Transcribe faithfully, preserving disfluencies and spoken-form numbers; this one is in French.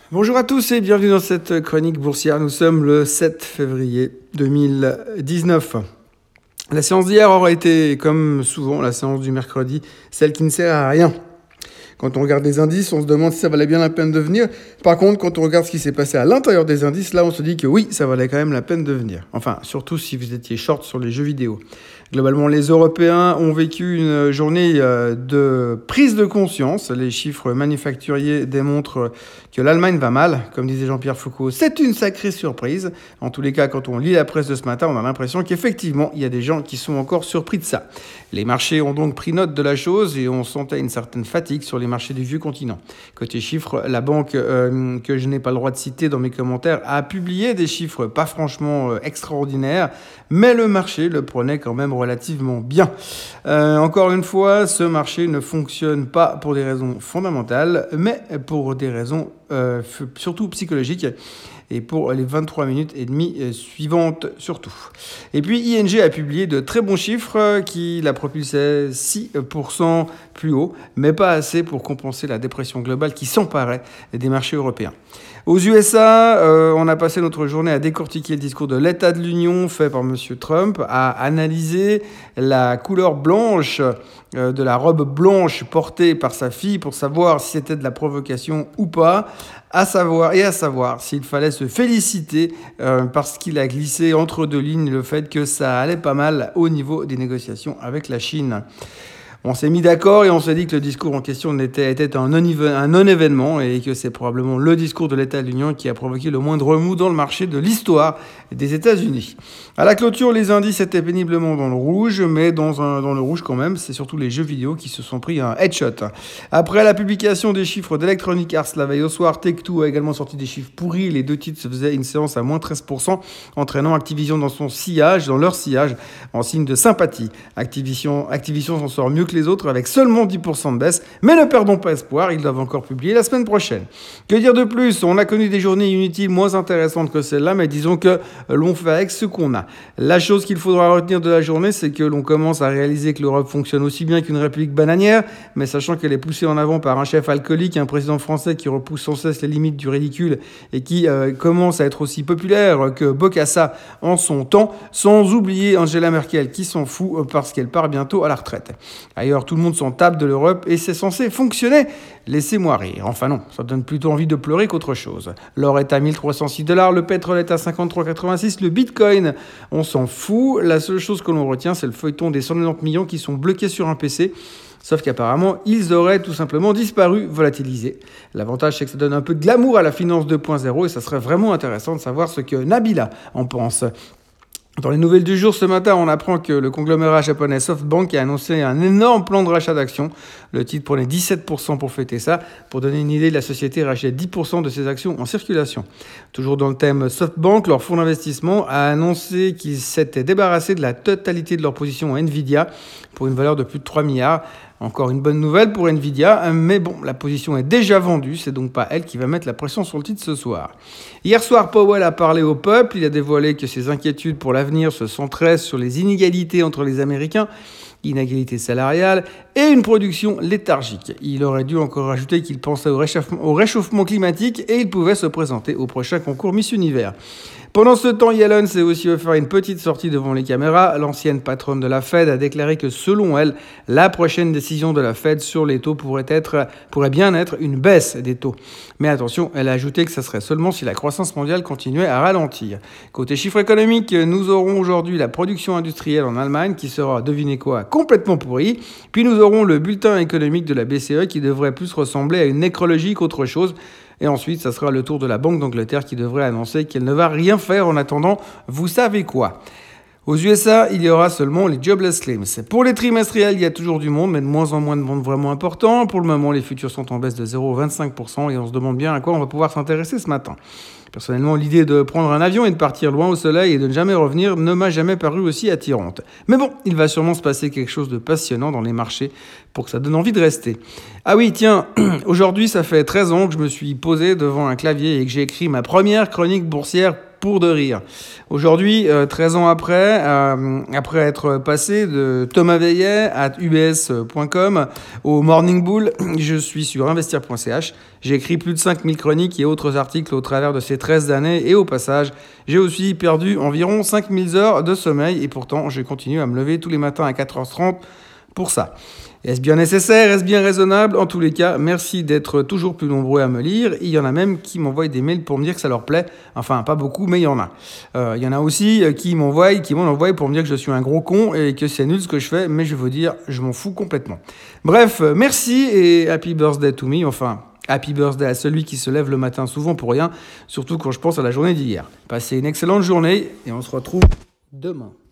Bonjour à tous et bienvenue dans cette chronique boursière. Nous sommes le sept février deux mille dix-neuf. La séance d'hier aura été, comme souvent, la séance du mercredi, celle qui ne sert à rien. Quand on regarde les indices, on se demande si ça valait bien la peine de venir. Par contre, quand on regarde ce qui s'est passé à l'intérieur des indices, là, on se dit que oui, ça valait quand même la peine de venir. Enfin, surtout si vous étiez short sur les jeux vidéo. Globalement, les Européens ont vécu une journée de prise de conscience. Les chiffres manufacturiers démontrent que l'Allemagne va mal. Comme disait Jean-Pierre Foucault, c'est une sacrée surprise. En tous les cas, quand on lit la presse de ce matin, on a l'impression qu'effectivement, il y a des gens qui sont encore surpris de ça. Les marchés ont donc pris note de la chose et on sentait une certaine fatigue sur les marchés du vieux continent. Côté chiffres, la banque, euh, que je n'ai pas le droit de citer dans mes commentaires, a publié des chiffres pas franchement euh, extraordinaires, mais le marché le prenait quand même relativement bien. Euh, encore une fois, ce marché ne fonctionne pas pour des raisons fondamentales, mais pour des raisons euh, surtout psychologiques. Et pour les vingt-trois minutes et demie suivantes surtout. Et puis I N G a publié de très bons chiffres qui la propulsaient six pour cent plus haut, mais pas assez pour compenser la dépression globale qui s'emparait des marchés européens. Aux U S A, euh, on a passé notre journée à décortiquer le discours de l'État de l'Union fait par M. Trump, à analyser la couleur blanche euh, de la robe blanche portée par sa fille pour savoir si c'était de la provocation ou pas, à savoir et à savoir s'il fallait se féliciter euh, parce qu'il a glissé entre deux lignes le fait que ça allait pas mal au niveau des négociations avec la Chine. On s'est mis d'accord et on s'est dit que le discours en question était, était un, non- un non-événement et que c'est probablement le discours de l'État de l'Union qui a provoqué le moindre remous dans le marché de l'histoire des États-Unis. À la clôture, les indices étaient péniblement dans le rouge, mais dans, un, dans le rouge quand même, c'est surtout les jeux vidéo qui se sont pris un headshot. Après la publication des chiffres d'Electronic Arts la veille au soir, Take-Two a également sorti des chiffres pourris. Les deux titres se faisaient une séance à moins treize pour cent, entraînant Activision dans son sillage, dans leur sillage, en signe de sympathie. Activision, Activision s'en sort mieux que les autres avec seulement dix pour cent de baisse, mais ne perdons pas espoir, ils doivent encore publier la semaine prochaine. Que dire de plus? On a connu des journées inutiles moins intéressantes que celle-là, mais disons que l'on fait avec ce qu'on a. La chose qu'il faudra retenir de la journée, c'est que l'on commence à réaliser que l'Europe fonctionne aussi bien qu'une république bananière, mais sachant qu'elle est poussée en avant par un chef alcoolique, un président français qui repousse sans cesse les limites du ridicule et qui euh, commence à être aussi populaire que Bokassa en son temps, sans oublier Angela Merkel qui s'en fout parce qu'elle part bientôt à la retraite. D'ailleurs, tout le monde s'en tape de l'Europe et c'est censé fonctionner. Laissez-moi rire. Enfin non, ça donne plutôt envie de pleurer qu'autre chose. L'or est à mille trois cent six dollars, le pétrole est à cinquante-trois virgule quatre-vingt-six, le bitcoin, on s'en fout. La seule chose que l'on retient, c'est le feuilleton des cent quatre-vingt-dix millions qui sont bloqués sur un P C. Sauf qu'apparemment, ils auraient tout simplement disparu, volatilisés. L'avantage, c'est que ça donne un peu de glamour à la finance deux point zéro et ça serait vraiment intéressant de savoir ce que Nabila en pense. Dans les nouvelles du jour, ce matin, on apprend que le conglomérat japonais SoftBank a annoncé un énorme plan de rachat d'actions. Le titre prenait dix-sept pour cent pour fêter ça. Pour donner une idée, la société rachète dix pour cent de ses actions en circulation. Toujours dans le thème SoftBank, leur fonds d'investissement a annoncé qu'ils s'étaient débarrassés de la totalité de leur position en Nvidia pour une valeur de plus de trois milliards. Encore une bonne nouvelle pour Nvidia, mais bon, la position est déjà vendue, c'est donc pas elle qui va mettre la pression sur le titre ce soir. Hier soir, Powell a parlé au peuple, il a dévoilé que ses inquiétudes pour l'avenir se centraient sur les inégalités entre les Américains, inégalités salariales et une production léthargique. Il aurait dû encore ajouter qu'il pensait au réchauffement, au réchauffement climatique et il pouvait se présenter au prochain concours Miss Univers. Pendant ce temps, Yellen s'est aussi offert une petite sortie devant les caméras. L'ancienne patronne de la Fed a déclaré que selon elle, la prochaine décision de la Fed sur les taux pourrait, être, pourrait bien être une baisse des taux. Mais attention, elle a ajouté que ça serait seulement si la croissance mondiale continuait à ralentir. Côté chiffres économiques, nous aurons aujourd'hui la production industrielle en Allemagne qui sera, devinez quoi, complètement pourrie. Puis nous aurons le bulletin économique de la B C E qui devrait plus ressembler à une nécrologie qu'autre chose. Et ensuite, ça sera le tour de la Banque d'Angleterre qui devrait annoncer qu'elle ne va rien faire en attendant, vous savez quoi. Aux U S A, il y aura seulement les jobless claims. Pour les trimestriels, il y a toujours du monde, mais de moins en moins de monde vraiment important. Pour le moment, les futurs sont en baisse de zéro virgule vingt-cinq pour cent et on se demande bien à quoi on va pouvoir s'intéresser ce matin. Personnellement, l'idée de prendre un avion et de partir loin au soleil et de ne jamais revenir ne m'a jamais paru aussi attirante. Mais bon, il va sûrement se passer quelque chose de passionnant dans les marchés pour que ça donne envie de rester. Ah oui, tiens, aujourd'hui, ça fait treize ans que je me suis posé devant un clavier et que j'ai écrit ma première chronique boursière pour de rire. Aujourd'hui, euh, treize ans après, euh, après être passé de Thomas Veillet à U B S point com au Morning Bull, je suis sur investir point c h. J'ai écrit plus de cinq mille chroniques et autres articles au travers de ces treize années. Et au passage, j'ai aussi perdu environ cinq mille heures de sommeil. Et pourtant, je continue à me lever tous les matins à quatre heures trente pour ça. Est-ce bien nécessaire? Est-ce bien raisonnable? En tous les cas, merci d'être toujours plus nombreux à me lire. Il y en a même qui m'envoient des mails pour me dire que ça leur plaît. Enfin, pas beaucoup, mais il y en a. Euh, il y en a aussi qui m'envoient, qui m'ont envoyé pour me dire que je suis un gros con et que c'est nul ce que je fais. Mais je veux vous dire, je m'en fous complètement. Bref, merci et happy birthday to me. Enfin, happy birthday à celui qui se lève le matin souvent pour rien. Surtout quand je pense à la journée d'hier. Passez une excellente journée et on se retrouve demain.